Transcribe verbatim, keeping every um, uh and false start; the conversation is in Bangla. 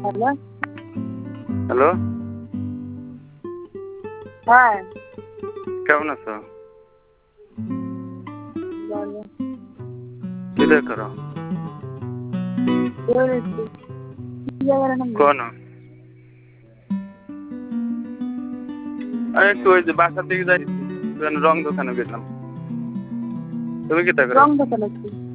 হ্যালো হ্যালো হ্যাঁ কেমন আছো? বলো কি দেখ করো? বেরোচ্ছি কি জায়গার নাম কোন আমি একটু ওই যে বাসার দিকে যাই, রং দোকানে গেলাম। তুমি কি দেখ? রং দোকানে কি